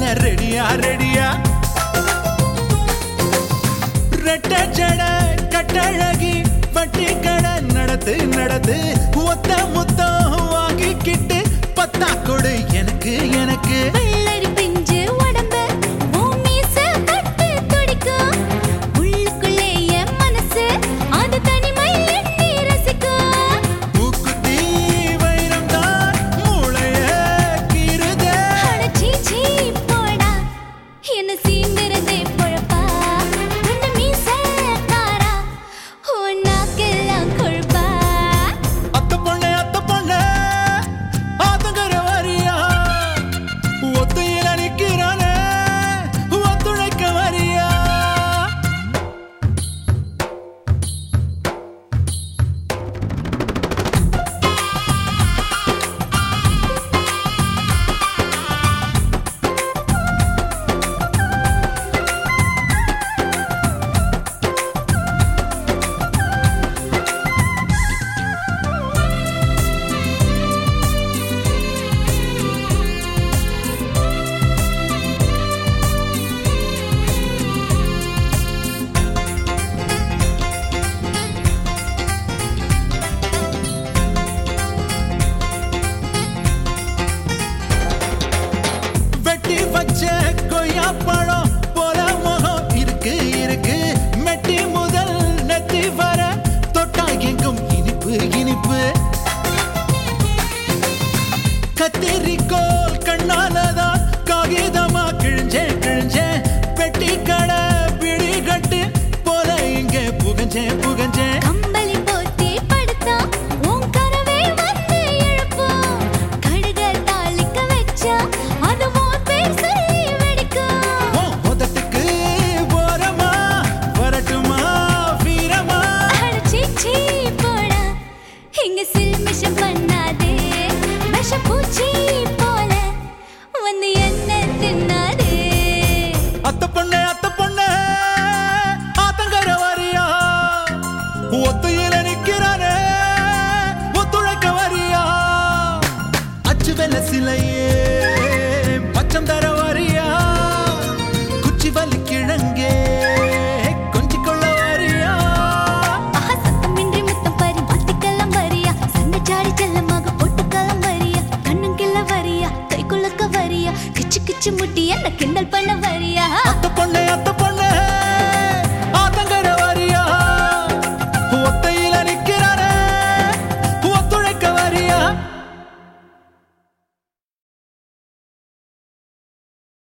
ரெடியா ரெடியா ரெட்ட ஜட கட்டழகி வட்டி கடை நடத்து நடத்து ஒத்த முத்தம் வாங்கிக்கிட்டு பத்தா கொடு எனக்கு எனக்கு வெள்ளரி பிஞ்சு உடம்பு பூமிச கட்டு துடிக்கும் உள்ளுக்குள்ளே என் மனசு அது தனிமை எண்ணி ரசிக்கும் மூக்குத்தி வைரம் தான் மூளைய கீறுதே அடச்சி சீ போடா என்ன சீண்டுறதே பொழப்பா உன்னை மீசக்காரா உன்னாக்கெல்லாம் கொழுப்பா அத்த பொண்ணு ஆத்தங்கர வரியா ஒத்தையில நிக்கிறானே ஒத்துழைக்க வரியா வெட்டி வச்ச கொய்யா பழம் போல முகம் இருக்கு இருக்கு மெட்டி முதல் நெத்தி வர தொட்டா எங்கும் இனிப்பு இனிப்பு கத்திரிக்கோல் கண்ணாலதான் காகிதமா கிழிஞ்சேன் கிழிஞ்சேன் பெட்டி கடை பிடி கட்டு போல இங்க புகஞ்சேன் புகஞ்சேன் கம்பளி போத்தி படுத்தா உன் கரவே வந்து எழுப்பும் கடுக தாளிக்க வச்சா அது உன் பேர் சொல்லி வெடிக்கும் உதட்டுக்கு ஓரமா வரட்டுமா வீரமா அடச்சி சீ போடா இங்க சில்மிஷம் பண்ணாதே விஷப்பூச்சி போல வந்து என்ன தின்னாதே அத்த பொண்ணு ஆத்தங்கர வரியா ஒத்தையில நிக்கிறானே ஒத்துழைக்க வரியா அச்சு வெள்ள சிலையே பச்சம் தர வரியா குச்சி வலி கிழங்கே கொஞ்சி கொள்ள வரியா ஆஹா சத்தமின்றி முத்தம் பறி மாத்திக்கலாம் வரியா சண்டை சாடி செல்லமாக போட்டுக்கலாம் வரியா கண்ணும் கிள்ள வரியா கை குலுக்க வரியா கிச்சு கிச்சு முட்டி என்ன கிண்டல் பண்ண வரியா அத்த பொண்ணு